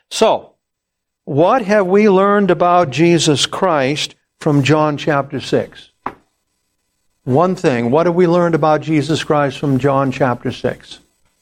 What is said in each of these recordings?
So, what have we learned about Jesus Christ from John chapter 6? One thing. What have we learned about Jesus Christ from John chapter 6?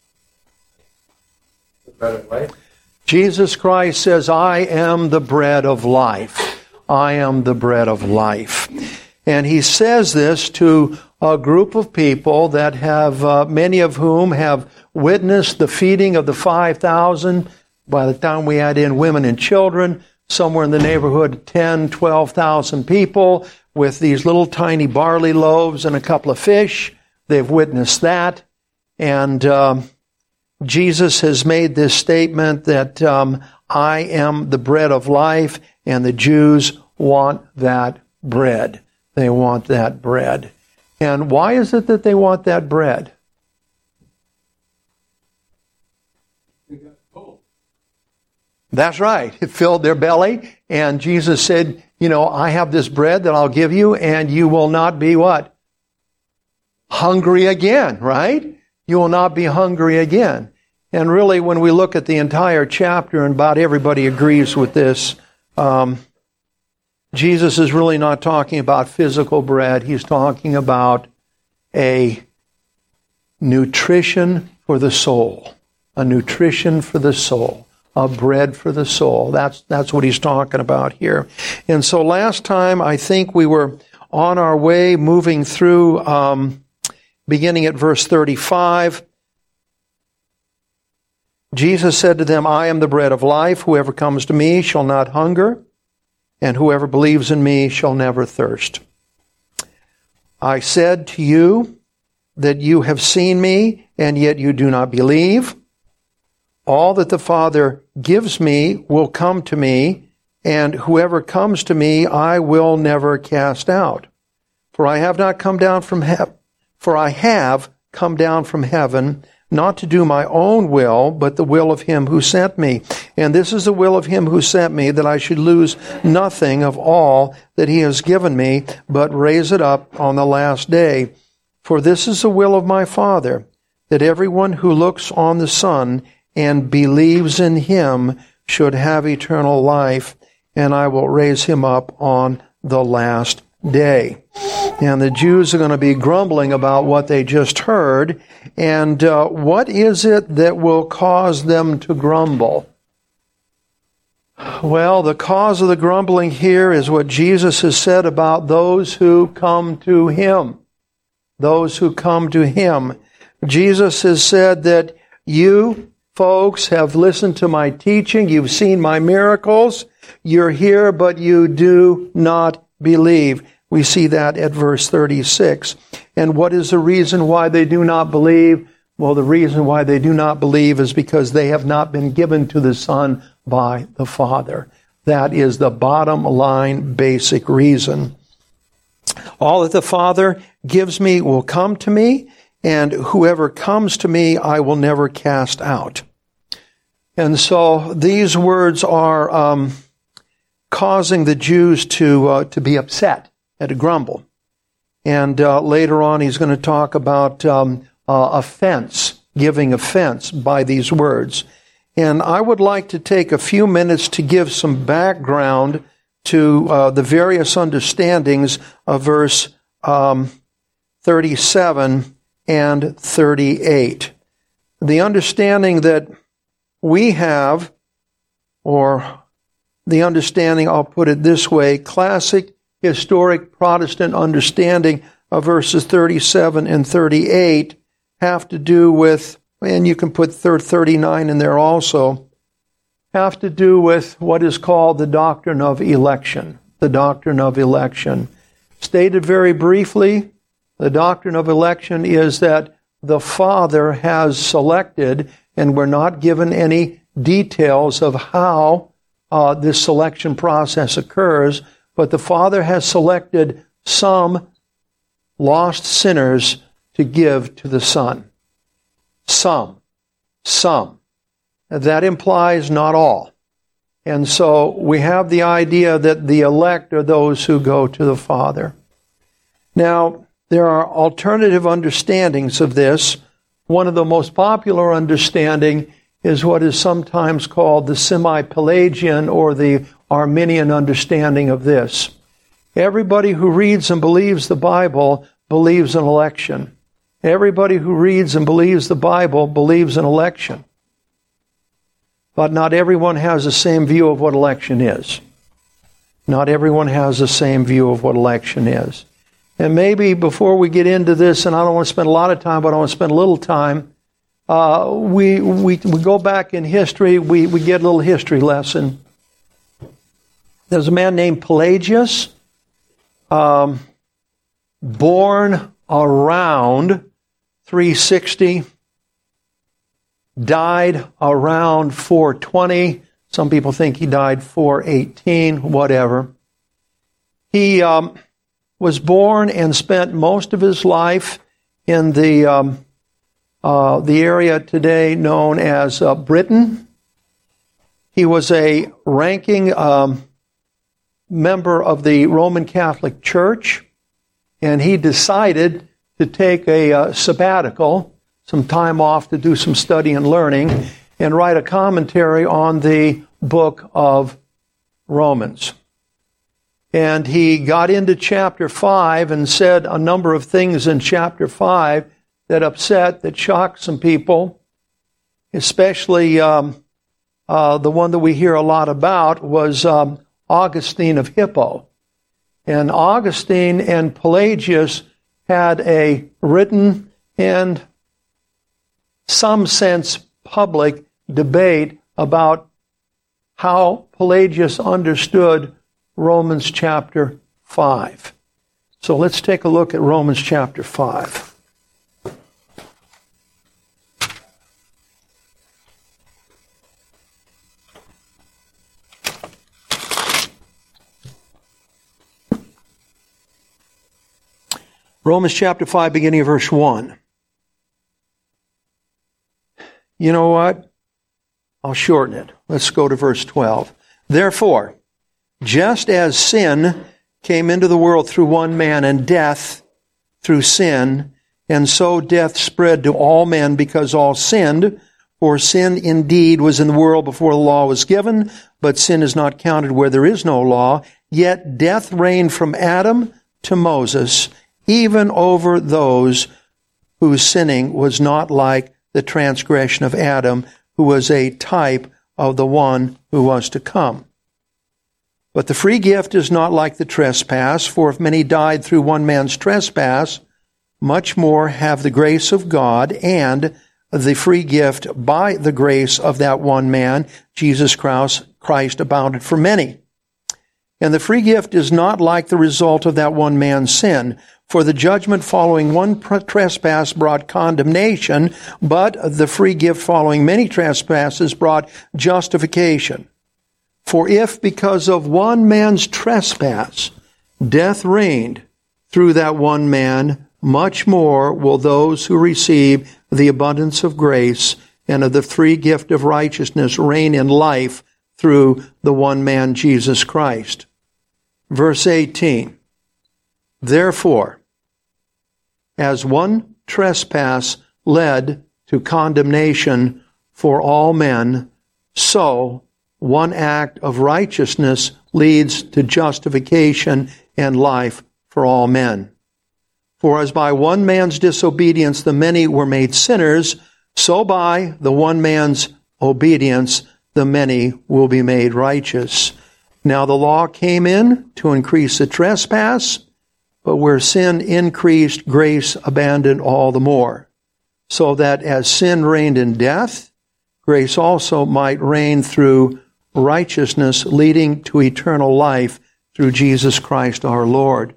The bread of life. Jesus Christ says, I am the bread of life. I am the bread of life. And he says this to a group of people that have, many of whom have witnessed the feeding of the 5,000. By the time we add in women and children, somewhere in the neighborhood of 10, 12,000 people with these little tiny barley loaves and a couple of fish. They've witnessed that. And Jesus has made this statement that I am the bread of life, and the Jews want that bread. They want that bread. And why is it that they want that bread? That's right. It filled their belly, and Jesus said, I have this bread that I'll give you, and you will not be what? Hungry again, right? You will not be hungry again. And really, when we look at the entire chapter, and about everybody agrees with this, Jesus is really not talking about physical bread. He's talking about a nutrition for the soul. A nutrition for the soul. A bread for the soul. That's what he's talking about here. And so last time, I think we were on our way, moving through, beginning at verse 35. Jesus said to them, I am the bread of life. Whoever comes to me shall not hunger, and whoever believes in me shall never thirst. I said to you that you have seen me, and yet you do not believe. All that the Father gives me will come to me, and whoever comes to me I will never cast out. For I have come down from heaven, not to do my own will, but the will of him who sent me. And this is the will of him who sent me, that I should lose nothing of all that he has given me, but raise it up on the last day. For this is the will of my Father, that everyone who looks on the Son and believes in him should have eternal life, and I will raise him up on the last day. And the Jews are going to be grumbling about what they just heard. And what is it that will cause them to grumble? Well, the cause of the grumbling here is what Jesus has said about those who come to him. Those who come to him. Jesus has said that you folks have listened to my teaching. You've seen my miracles. You're here, but you do not believe. We see that at verse 36. And what is the reason why they do not believe? Well, the reason why they do not believe is because they have not been given to the Son by the Father. That is the bottom line, basic reason. All that the Father gives me will come to me, and whoever comes to me I will never cast out. And so these words are causing the Jews to be upset and to grumble. And later on he's going to talk about offense, giving offense by these words. And I would like to take a few minutes to give some background to the various understandings of verse 37 and 38. The understanding that we have, or the understanding, I'll put it this way, classic historic Protestant understanding of verses 37 and 38 have to do with, and you can put 39 in there also, have to do with what is called the doctrine of election. The doctrine of election. Stated very briefly, the doctrine of election is that the Father has selected, and we're not given any details of how this selection process occurs, but the Father has selected some lost sinners to give to the Son. Some. That implies not all. And so we have the idea that the elect are those who go to the Father. Now, there are alternative understandings of this. One of the most popular understanding is what is sometimes called the semi-Pelagian or the Arminian understanding of this. Everybody who reads and believes the Bible believes in election. Everybody who reads and believes the Bible believes in election. But not everyone has the same view of what election is. Not everyone has the same view of what election is. And maybe before we get into this, and I don't want to spend a lot of time, but I want to spend a little time, we go back in history, we get a little history lesson. There's a man named Pelagius, born around 360, died around 420. Some people think he died 418, whatever. He was born and spent most of his life in the area today known as Britain. He was a ranking member of the Roman Catholic Church, and he decided to take a sabbatical, some time off to do some study and learning, and write a commentary on the book of Romans. And he got into chapter 5 and said a number of things in chapter 5 that shocked some people, especially the one that we hear a lot about was Augustine of Hippo. And Augustine and Pelagius had a written and some sense public debate about how Pelagius understood Romans chapter 5. So let's take a look at Romans chapter 5. Romans chapter 5, beginning of verse 1. You know what? I'll shorten it. Let's go to verse 12. Therefore, just as sin came into the world through one man, and death through sin, and so death spread to all men because all sinned. For sin indeed was in the world before the law was given, but sin is not counted where there is no law. Yet death reigned from Adam to Moses, even over those whose sinning was not like the transgression of Adam, who was a type of the one who was to come. But the free gift is not like the trespass, for if many died through one man's trespass, much more have the grace of God and the free gift by the grace of that one man, Jesus Christ, abounded for many. And the free gift is not like the result of that one man's sin. For the judgment following one trespass brought condemnation, but the free gift following many trespasses brought justification. For if because of one man's trespass death reigned through that one man, much more will those who receive the abundance of grace and of the free gift of righteousness reign in life through the one man, Jesus Christ. Verse 18. Therefore, as one trespass led to condemnation for all men, so one act of righteousness leads to justification and life for all men. For as by one man's disobedience the many were made sinners, so by the one man's obedience the many will be made righteous. Now the law came in to increase the trespass, but where sin increased, grace abundant all the more, so that as sin reigned in death, grace also might reign through righteousness, leading to eternal life through Jesus Christ our Lord.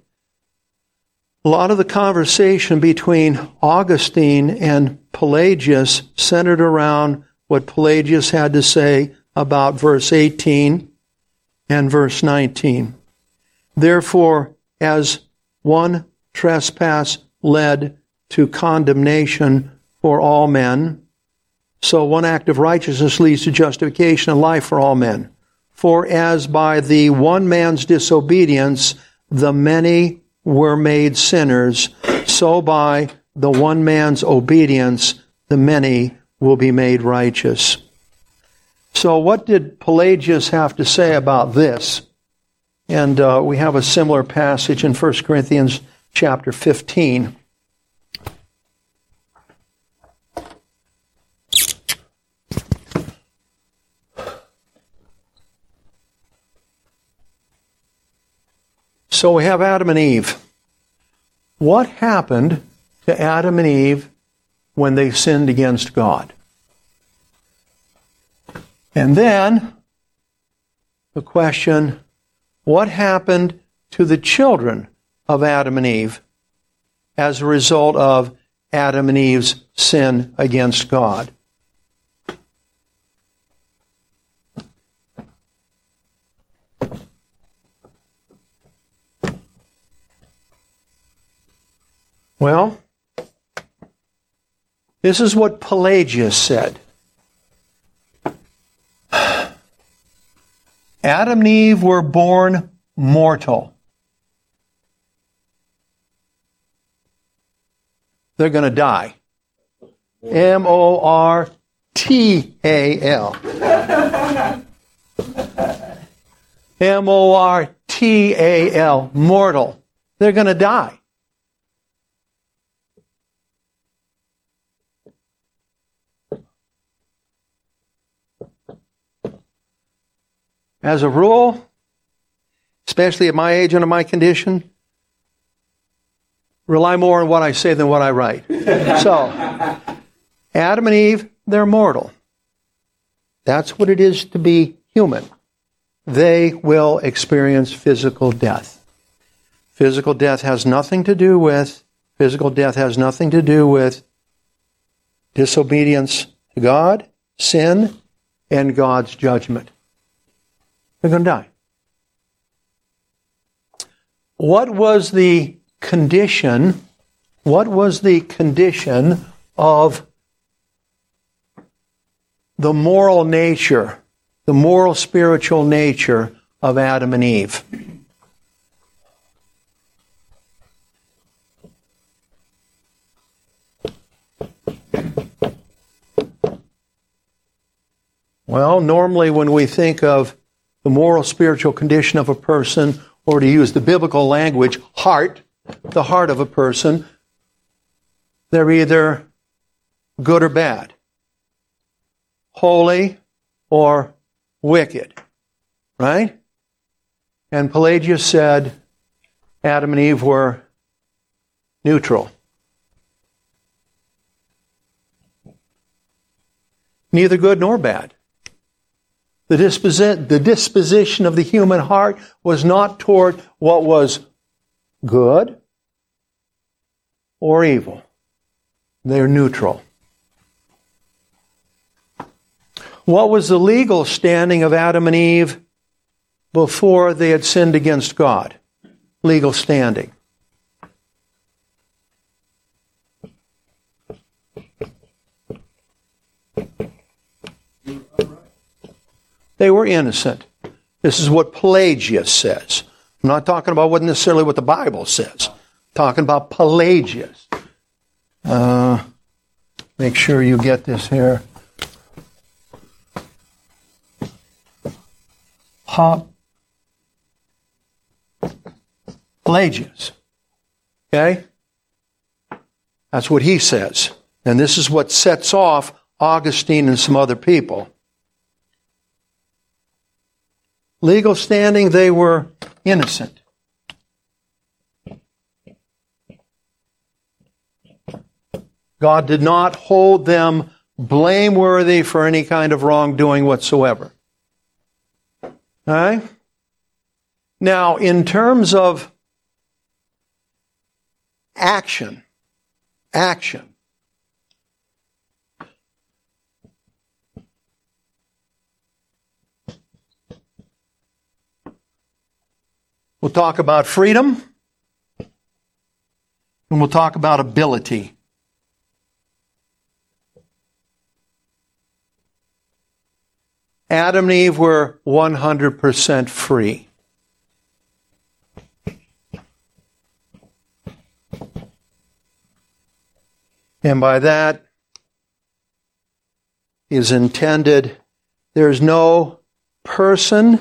A lot of the conversation between Augustine and Pelagius centered around what Pelagius had to say about verse 18 and verse 19. Therefore, as one trespass led to condemnation for all men, so one act of righteousness leads to justification and life for all men. For as by the one man's disobedience the many were made sinners, so by the one man's obedience the many will be made righteous. So what did Pelagius have to say about this? And we have a similar passage in 1 Corinthians chapter 15. So we have Adam and Eve. What happened to Adam and Eve when they sinned against God? And then the question, what happened to the children of Adam and Eve as a result of Adam and Eve's sin against God? Well, this is what Pelagius said. Adam and Eve were born mortal. They're going to die. M-O-R-T-A-L. M-O-R-T-A-L. Mortal. They're going to die. As a rule, especially at my age and in my condition, rely more on what I say than what I write. So, Adam and Eve, they're mortal. That's what it is to be human. They will experience physical death. Physical death has nothing to do with disobedience to God, sin, and God's judgment. They're going to die. What was the condition? What was the condition of the moral nature, the moral spiritual nature of Adam and Eve? Well, normally when we think of the moral spiritual condition of a person, or to use the biblical language, heart, the heart of a person, they're either good or bad, holy or wicked, right? And Pelagius said Adam and Eve were neutral. Neither good nor bad. The disposition of the human heart was not toward what was good or evil. They're neutral. What was the legal standing of Adam and Eve before they had sinned against God? Legal standing. They were innocent. This is what Pelagius says. I'm not talking about necessarily what the Bible says. I'm talking about Pelagius. Make sure you get this here. Pelagius. Okay? That's what he says. And this is what sets off Augustine and some other people. Legal standing, they were innocent. God did not hold them blameworthy for any kind of wrongdoing whatsoever. All right? Now, in terms of action. We'll talk about freedom, and we'll talk about ability. Adam and Eve were 100% free. And by that is intended There's no persons,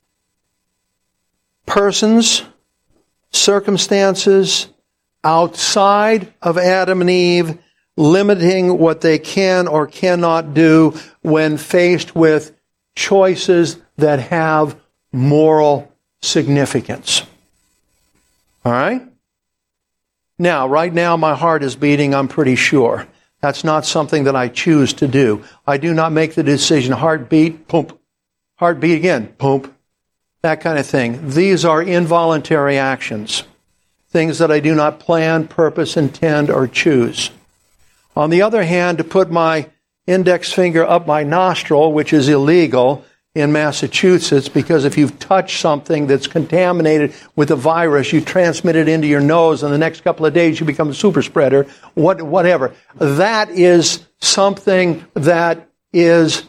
circumstances outside of Adam and Eve limiting what they can or cannot do when faced with choices that have moral significance. All right? Now, right now, my heart is beating, I'm pretty sure. That's not something that I choose to do. I do not make the decision, heartbeat, pump, heartbeat again, pump, that kind of thing. These are involuntary actions, things that I do not plan, purpose, intend, or choose. On the other hand, to put my index finger up my nostril, which is illegal in Massachusetts, because if you've touched something that's contaminated with a virus, you transmit it into your nose, and the next couple of days you become a super spreader, whatever. That is something that is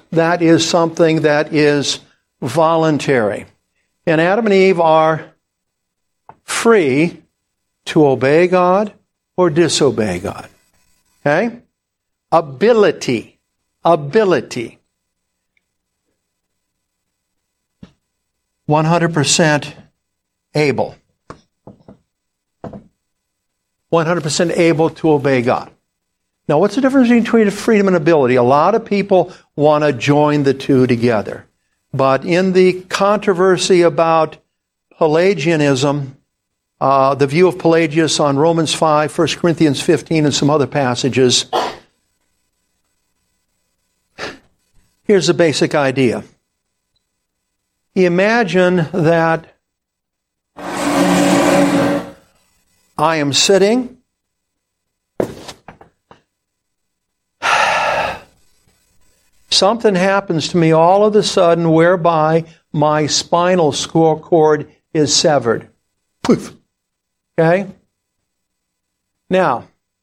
voluntary. And Adam and Eve are free to obey God or disobey God. Okay? Ability. 100% able. 100% able to obey God. Now, what's the difference between freedom and ability? A lot of people want to join the two together. But in the controversy about Pelagianism, the view of Pelagius on Romans 5, 1 Corinthians 15, and some other passages, here's the basic idea. Imagine that I am sitting something happens to me all of a sudden whereby my spinal cord is severed. Poof. Okay? Now,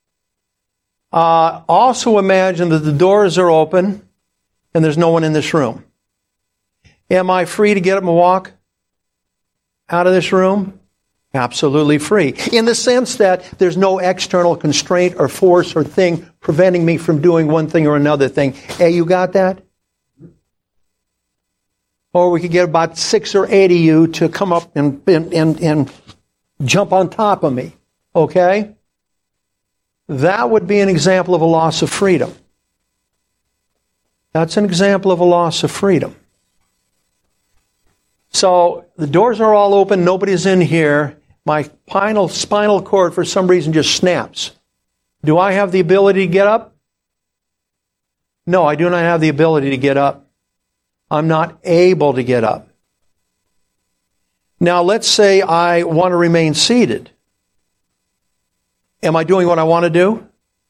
also imagine that the doors are open and there's no one in this room. Am I free to get up and walk out of this room? Absolutely free. In the sense that there's no external constraint or force or thing preventing me from doing one thing or another thing. Hey, you got that? Or we could get about 6 or 8 of you to come up and jump on top of me. Okay? That would be an example of a loss of freedom. That's an example of a loss of freedom. So the doors are all open, nobody's in here. My spinal cord for some reason just snaps. Do I have the ability to get up? No, I do not have the ability to get up. I'm not able to get up. Now let's say I want to remain seated. Am I doing what I want to do?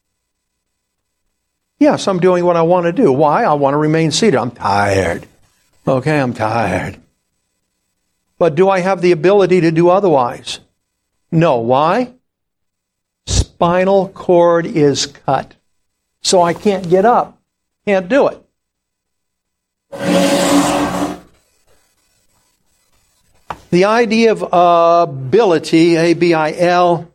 Yes, I'm doing what I want to do. Why? I want to remain seated. I'm tired. Okay, I'm tired. But do I have the ability to do otherwise? No. Why? Spinal cord is cut. So I can't get up. Can't do it. The idea of ability, A-B-I-L,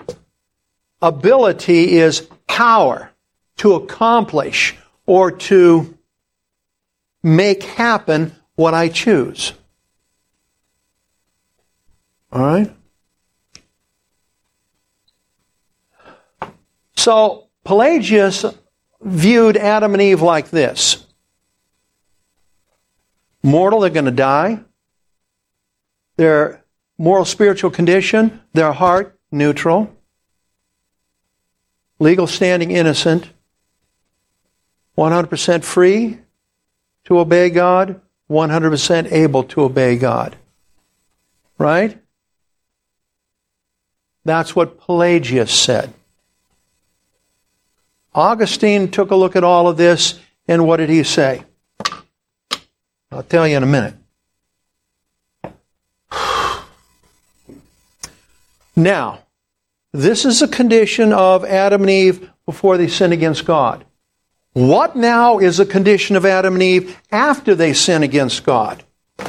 ability is power to accomplish or to make happen what I choose. All right? So, Pelagius viewed Adam and Eve like this. Mortal, they're going to die. Their moral spiritual condition, their heart, neutral. Legal standing, innocent. 100% free to obey God. 100% able to obey God. Right? That's what Pelagius said. Augustine took a look at all of this, and what did he say? I'll tell you in a minute. Now, this is a condition of Adam and Eve before they sinned against God. What now is a condition of Adam and Eve after they sin against God?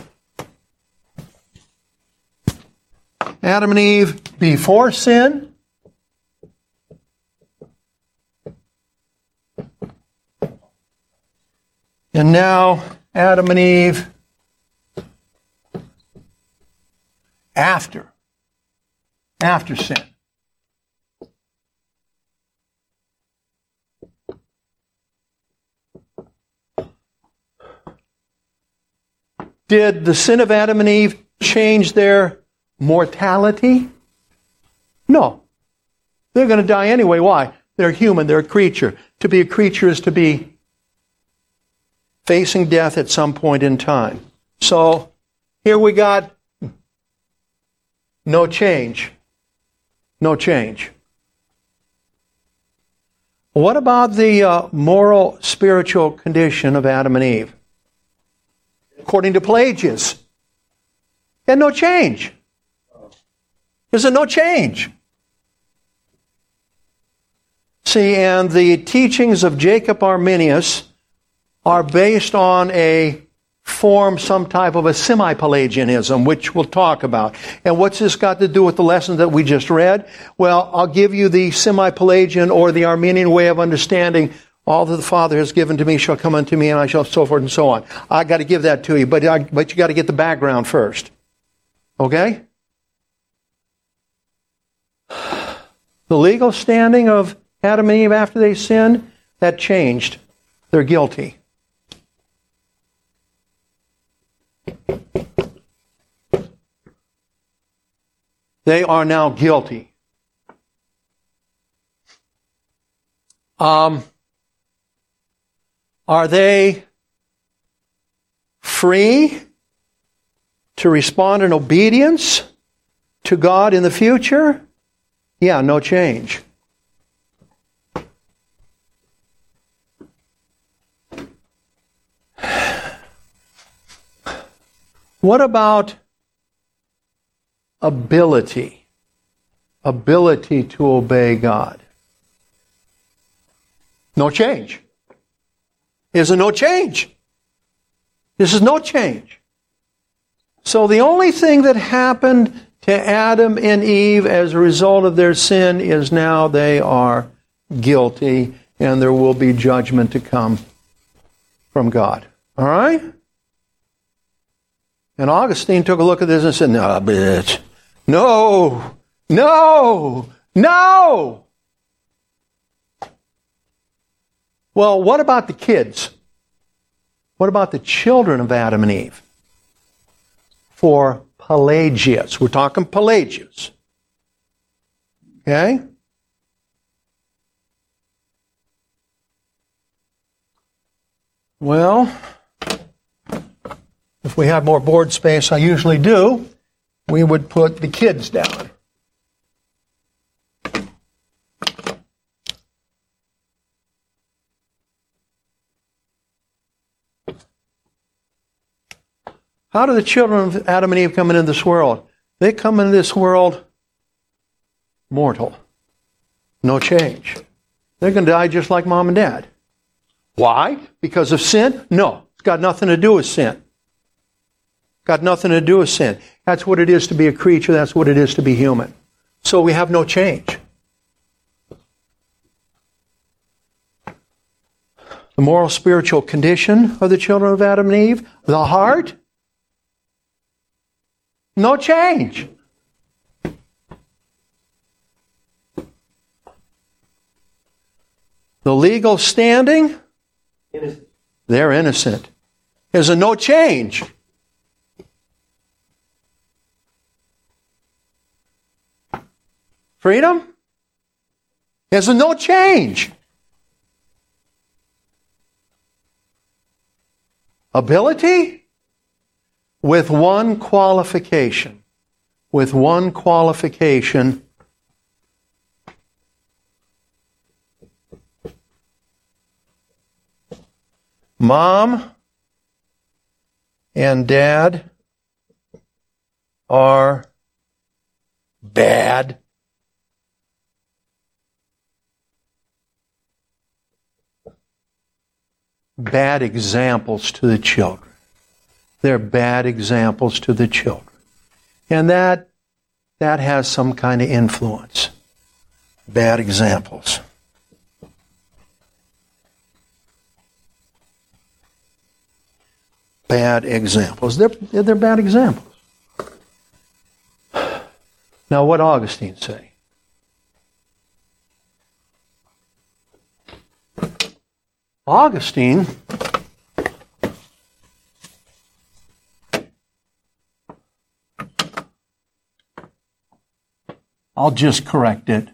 Adam and Eve before sin, and now Adam and Eve after sin. Did the sin of Adam and Eve change their mortality? No. They're going to die anyway. Why? They're human. They're a creature. To be a creature is to be facing death at some point in time. So here we got no change. No change. What about the moral, spiritual condition of Adam and Eve? According to Pelagius, had no change. There's no change. See, and the teachings of Jacob Arminius are based on some type of a semi-Pelagianism, which we'll talk about. And what's this got to do with the lesson that we just read? Well, I'll give you the semi-Pelagian or the Arminian way of understanding. All that the Father has given to me shall come unto me, and I shall so forth and so on. I got to give that to you, but you got to get the background first. Okay? The legal standing of Adam and Eve after they sinned, that changed. They're guilty. They are now guilty. Are they free to respond in obedience to God in the future? Yeah, no change. What about ability? Ability to obey God. No change. There's no change. This is no change. So the only thing that happened to Adam and Eve as a result of their sin is now they are guilty and there will be judgment to come from God. All right? And Augustine took a look at this and said, no, bitch. No. Well, what about the kids? What about the children of Adam and Eve? For Pelagius. We're talking Pelagius. Okay? Well, if we had more board space, I usually do, we would put the kids down. How do the children of Adam and Eve come into this world? They come into this world mortal. No change. They're going to die just like mom and dad. Why? Because of sin? No. It's got nothing to do with sin. Got nothing to do with sin. That's what it is to be a creature. That's what it is to be human. So we have no change. The moral spiritual condition of the children of Adam and Eve, the heart, no change. The legal standing, innocent. They're innocent. There's a no change. Freedom? There's a no change. Ability? With one qualification. With one qualification. Mom and dad are bad. Bad examples to the children. They're bad examples to the children. And that has some kind of influence. Bad examples. bad examples. They're bad examples. Now, what Augustine say? Augustine I'll just correct it.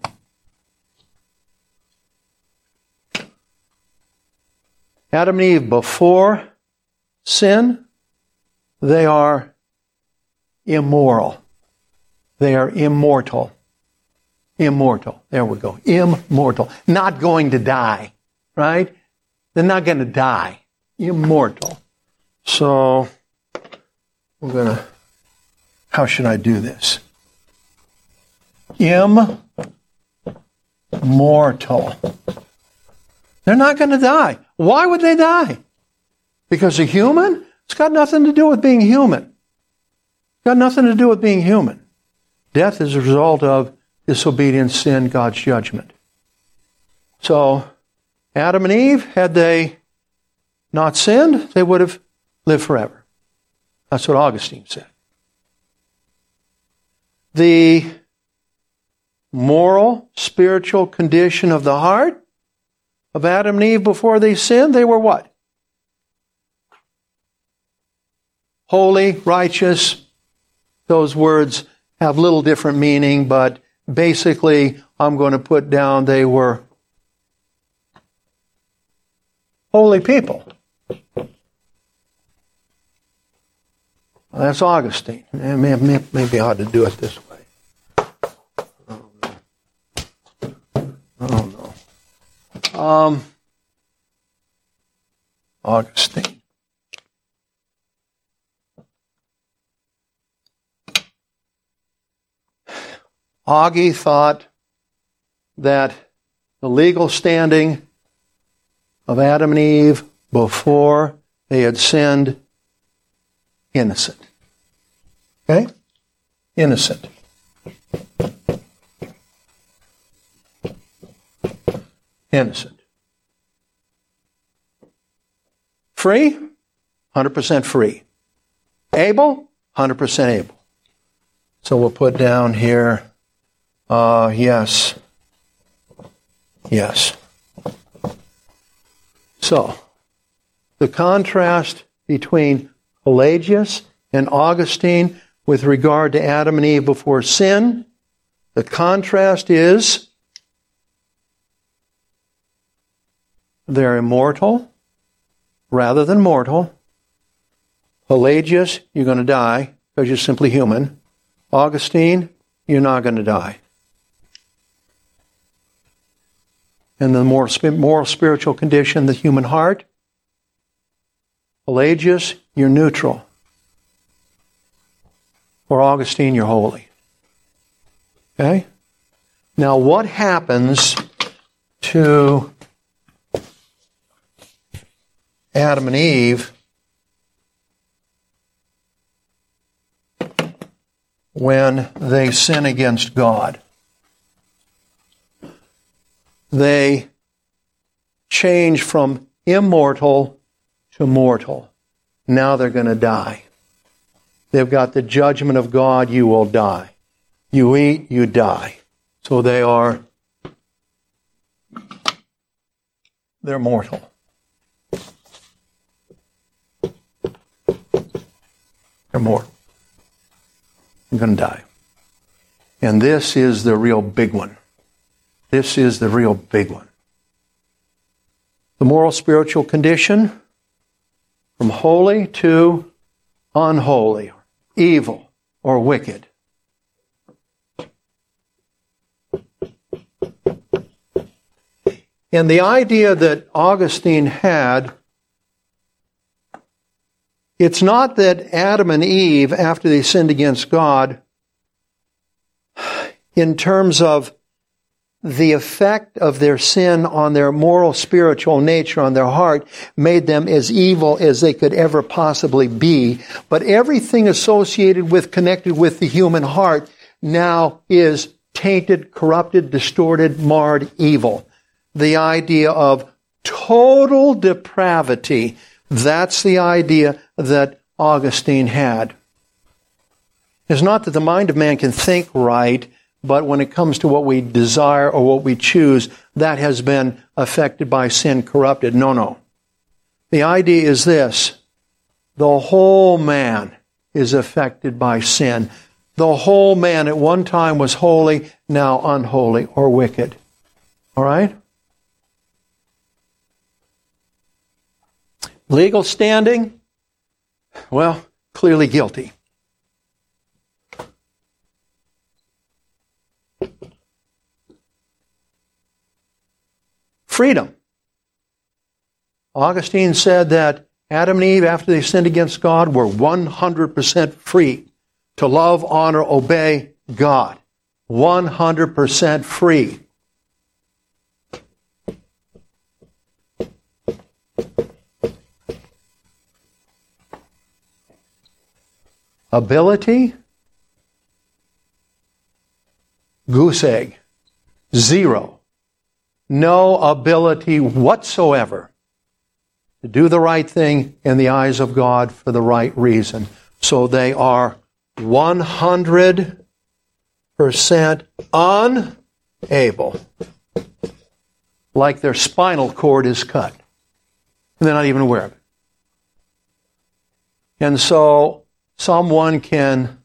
Adam and Eve before sin, they are immoral. They are immortal. Immortal. There we go. Immortal. Not going to die. Right? They're not going to die. Immortal. So, how should I do this? Immortal. They're not going to die. Why would they die? Because they're human? It's got nothing to do with being human. It's got nothing to do with being human. Death is a result of disobedience, sin, God's judgment. So, Adam and Eve, had they not sinned, they would have lived forever. That's what Augustine said. The moral, spiritual condition of the heart of Adam and Eve before they sinned, they were what? Holy, righteous. Those words have little different meaning, but basically I'm going to put down they were holy people. Well, that's Augustine. Maybe I ought to do it this way. Oh no. Augustine. Augie thought that the legal standing of Adam and Eve before they had sinned, innocent. Okay? Innocent. Innocent. Free? 100% free. Able? 100% able. So we'll put down here, yes. Yes. So, the contrast between Pelagius and Augustine with regard to Adam and Eve before sin, the contrast is they're immortal rather than mortal. Pelagius, you're going to die because you're simply human. Augustine, you're not going to die. And the moral spiritual condition, the human heart, Pelagius, you're neutral. Or Augustine, you're holy. Okay? Now, what happens to Adam and Eve when they sin against God? They change from immortal to mortal. Now they're going to die. They've got the judgment of God, you will die. You eat, you die. So they're mortal. They're mortal. You're going to die. And this is the real big one. This is the real big one. The moral spiritual condition from holy to unholy, evil or wicked. And the idea that Augustine had, it's not that Adam and Eve, after they sinned against God, in terms of the effect of their sin on their moral, spiritual nature, on their heart, made them as evil as they could ever possibly be. But everything associated with, connected with the human heart now is tainted, corrupted, distorted, marred, evil. The idea of total depravity That's the idea that Augustine had. It's not that the mind of man can think right, but when it comes to what we desire or what we choose, that has been affected by sin, corrupted. No. The idea is this: the whole man is affected by sin. The whole man at one time was holy, now unholy or wicked. All right? Legal standing? Well, clearly guilty. Freedom. Augustine said that Adam and Eve, after they sinned against God, were 100% free to love, honor, obey God. 100% free. Ability? Goose egg. 0. No ability whatsoever to do the right thing in the eyes of God for the right reason. So they are 100% unable. Like their spinal cord is cut. And they're not even aware of it. And so someone can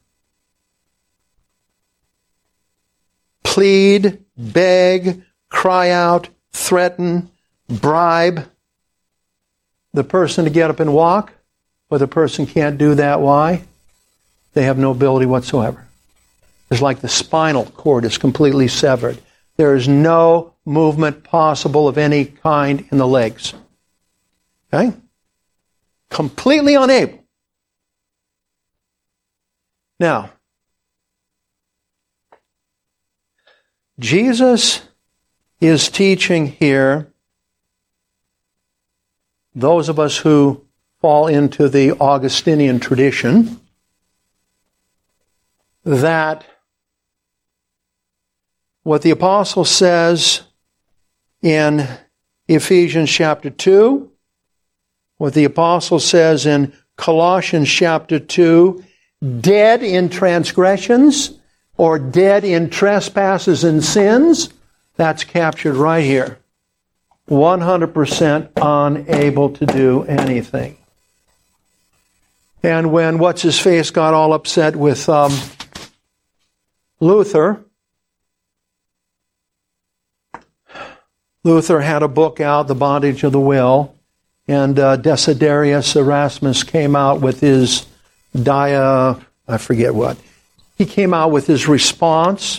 plead, beg, cry out, threaten, bribe the person to get up and walk, but the person can't do that. Why? They have no ability whatsoever. It's like the spinal cord is completely severed. There is no movement possible of any kind in the legs. Okay? Completely unable. Now, Jesus is teaching here those of us who fall into the Augustinian tradition that what the apostle says in Ephesians chapter 2, what the apostle says in Colossians chapter 2, dead in transgressions or dead in trespasses and sins, that's captured right here. 100% unable to do anything. And when what's-his-face got all upset with Luther had a book out, The Bondage of the Will, and Desiderius Erasmus came out with his I forget what. He came out with his response,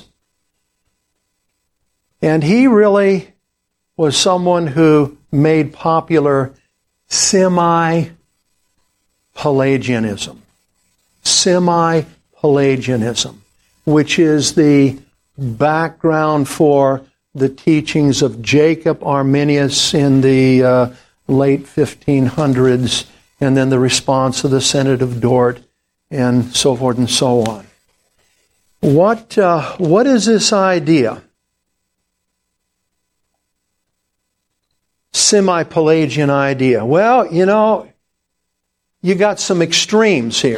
and he really was someone who made popular semi-Pelagianism. Semi-Pelagianism, which is the background for the teachings of Jacob Arminius in the late 1500s, and then the response of the Synod of Dort, and so forth and so on. What is this idea? Semi-Pelagian idea. Well, you got some extremes here.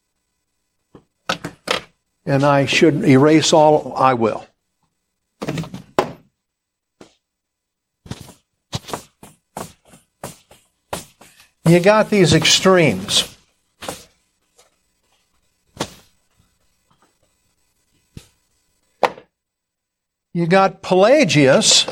And I should erase all. I will. You got these extremes. You got Pelagius,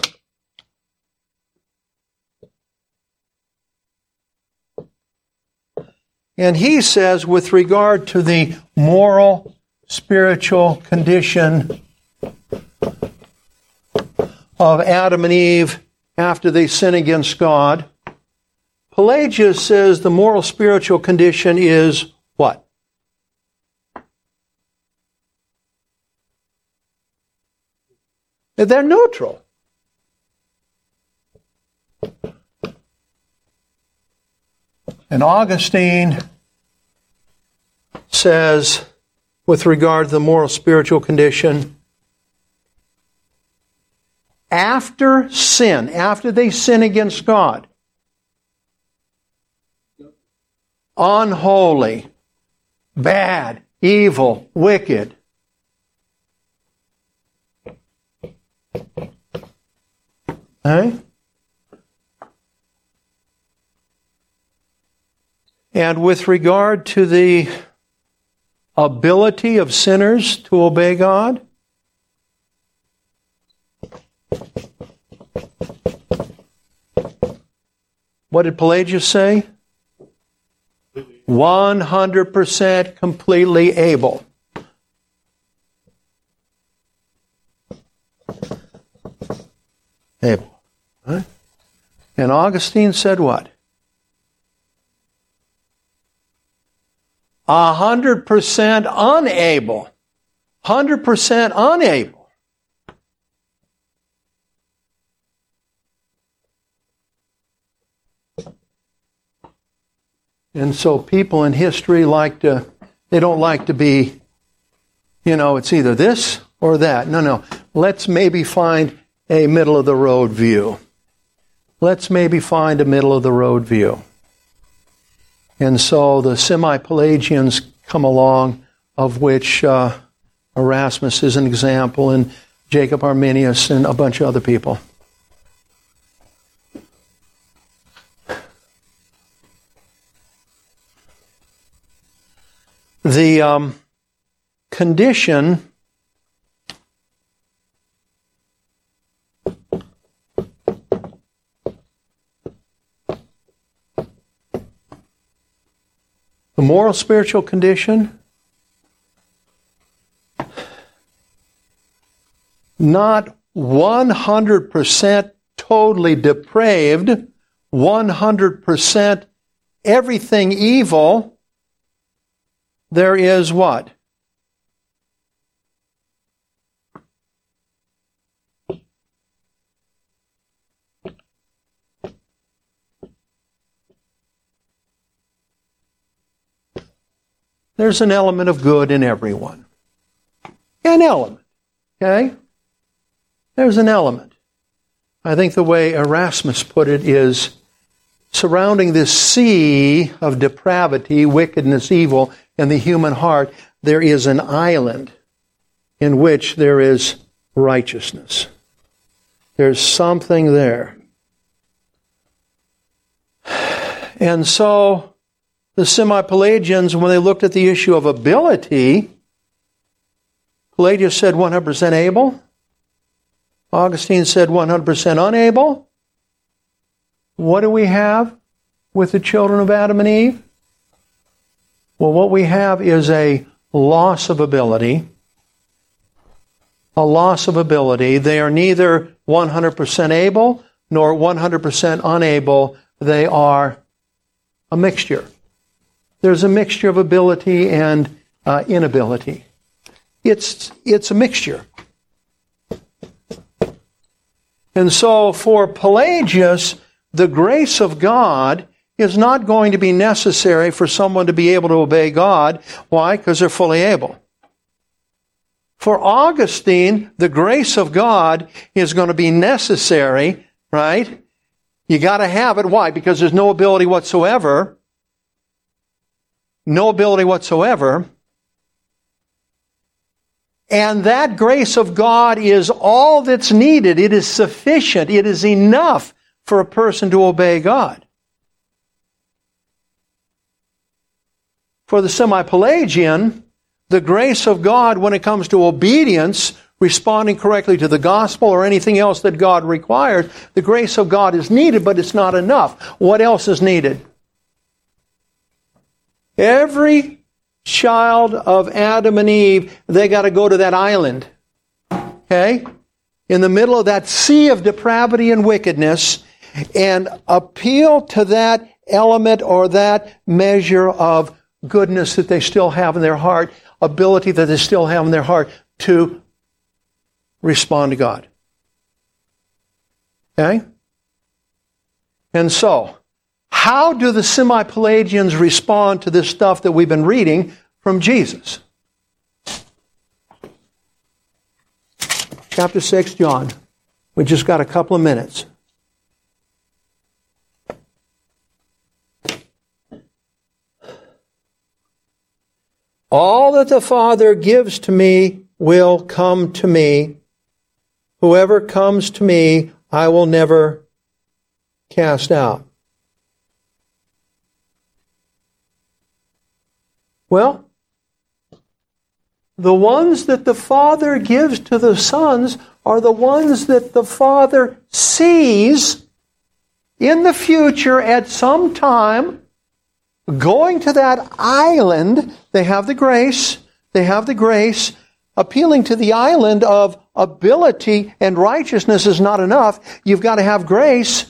and he says, with regard to the moral, spiritual condition of Adam and Eve after they sin against God, Pelagius says the moral, spiritual condition is what? They're neutral. And Augustine says, with regard to the moral, spiritual condition, after sin, after they sin against God, unholy, bad, evil, wicked. Okay? And with regard to the ability of sinners to obey God, what did Pelagius say? 100% completely able. Able. Right? And Augustine said what? 100% unable. 100% unable. And so people in history they don't like to be, it's either this or that. No. Let's maybe find a middle-of-the-road view. Let's maybe find a middle-of-the-road view. And so the semi-Pelagians come along, of which Erasmus is an example, and Jacob Arminius, and a bunch of other people. The condition the moral spiritual condition, not 100% totally depraved, 100% everything evil. There is what? There's an element of good in everyone. An element. Okay? There's an element. I think the way Erasmus put it is, surrounding this sea of depravity, wickedness, evil in the human heart, there is an island in which there is righteousness. There's something there. And so the semi-Pelagians, when they looked at the issue of ability, Pelagius said 100% able. Augustine said 100% unable. What do we have with the children of Adam and Eve? Well, what we have is a loss of ability. A loss of ability. They are neither 100% able nor 100% unable. They are a mixture. There's a mixture of ability and inability. It's a mixture. And so for Pelagius, the grace of God is not going to be necessary for someone to be able to obey God. Why? Because they're fully able. For Augustine, the grace of God is going to be necessary, right? You got to have it. Why? Because there's no ability whatsoever. No ability whatsoever. And that grace of God is all that's needed. It is sufficient. It is enough for a person to obey God. For the semi-Pelagian, the grace of God when it comes to obedience, responding correctly to the gospel or anything else that God requires, the grace of God is needed, but it's not enough. What else is needed? Every child of Adam and Eve, they got to go to that island. Okay? In the middle of that sea of depravity and wickedness, and appeal to that element or that measure of goodness that they still have in their heart, ability that they still have in their heart to respond to God. Okay? And so, how do the semi-Pelagians respond to this stuff that we've been reading from Jesus? Chapter 6, John. We just got a couple of minutes. All that the Father gives to me will come to me. Whoever comes to me, I will never cast out. Well, the ones that the Father gives to the sons are the ones that the Father sees in the future at some time going to that island. They have the grace, appealing to the island of ability and righteousness is not enough. You've got to have grace.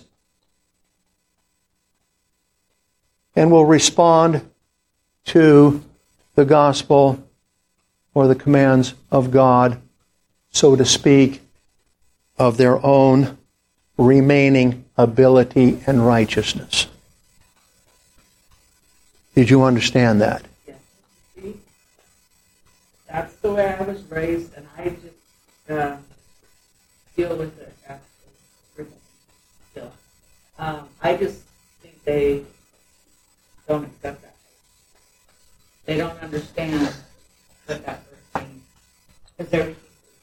And will respond to the gospel or the commands of God, so to speak, of their own remaining ability and righteousness. Did you understand that? Yes. See, that's the way I was raised, and I just deal with it after. Still, I just think they don't accept that. They don't understand what that verse means. Because everything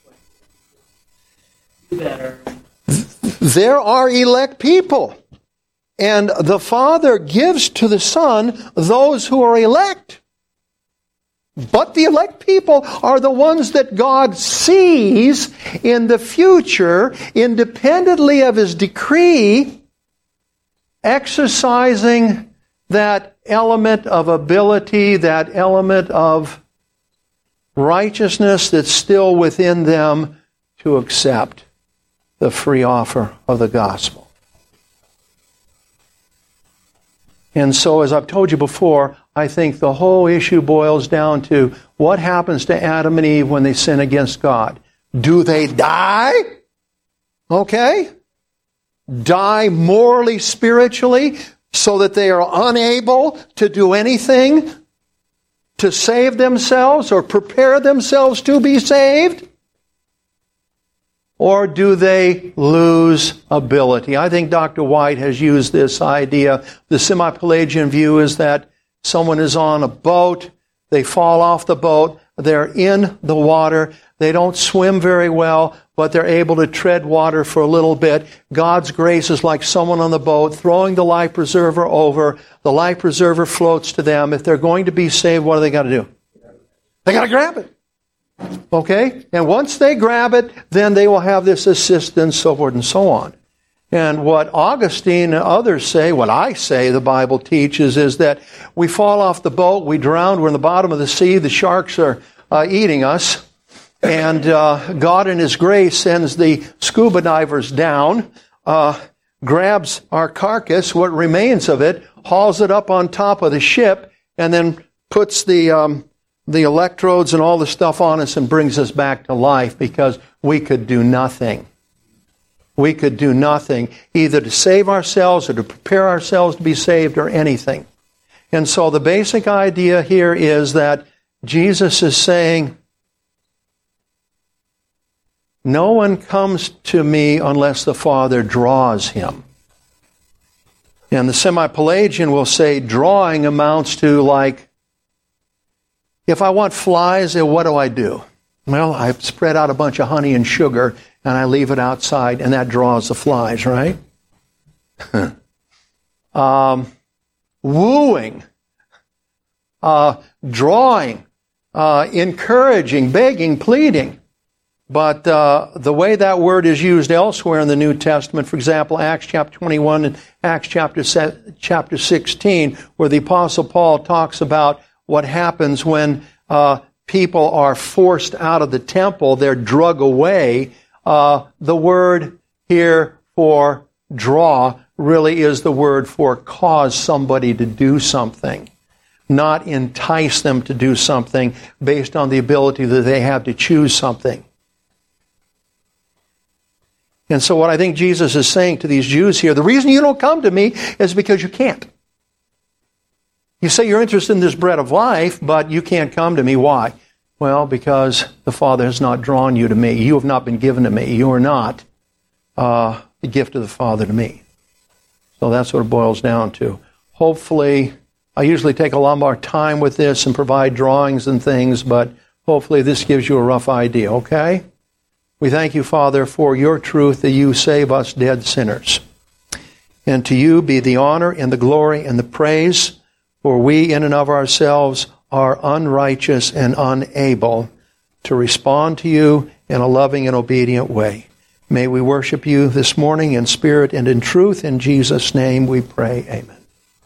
is better. There are elect people. And the Father gives to the Son those who are elect. But the elect people are the ones that God sees in the future, independently of His decree, exercising that element of ability, that element of righteousness that's still within them to accept the free offer of the gospel. And so, as I've told you before, I think the whole issue boils down to what happens to Adam and Eve when they sin against God. Do they die? Okay? Die morally, spiritually, so that they are unable to do anything to save themselves or prepare themselves to be saved? Or do they lose ability? I think Dr. White has used this idea. The semi-Pelagian view is that someone is on a boat, they fall off the boat, they're in the water, they don't swim very well, but they're able to tread water for a little bit. God's grace is like someone on the boat throwing the life preserver over. The life preserver floats to them. If they're going to be saved, what do they got to do? They got to grab it. Okay? And once they grab it, then they will have this assistance, so forth and so on. And what Augustine and others say, what I say the Bible teaches, is that we fall off the boat, we drown, we're in the bottom of the sea, the sharks are eating us, and God in His grace sends the scuba divers down, grabs our carcass, what remains of it, hauls it up on top of the ship, and then puts the electrodes and all the stuff on us and brings us back to life, because we could do nothing. We could do nothing, either to save ourselves or to prepare ourselves to be saved or anything. And so the basic idea here is that Jesus is saying, no one comes to me unless the Father draws him. And the semi-Pelagian will say drawing amounts to like, if I want flies, what do? Well, I spread out a bunch of honey and sugar and I leave it outside and that draws the flies, right? Wooing, drawing, encouraging, begging, pleading. But the way that word is used elsewhere in the New Testament, for example, Acts chapter 21 and Acts chapter 16, where the Apostle Paul talks about what happens when people are forced out of the temple, they're drug away. The word here for draw really is the word for cause somebody to do something, not entice them to do something based on the ability that they have to choose something. And so what I think Jesus is saying to these Jews here, the reason you don't come to me is because you can't. You say you're interested in this bread of life, but you can't come to me. Why? Well, because the Father has not drawn you to me. You have not been given to me. You are not the gift of the Father to me. So that's what it boils down to. Hopefully I usually take a lot more time with this and provide drawings and things, but hopefully this gives you a rough idea, okay? We thank you, Father, for your truth that you save us dead sinners. And to you be the honor and the glory and the praise, for we in and of ourselves are unrighteous and unable to respond to you in a loving and obedient way. May we worship you this morning in spirit and in truth. In Jesus' name we pray. Amen.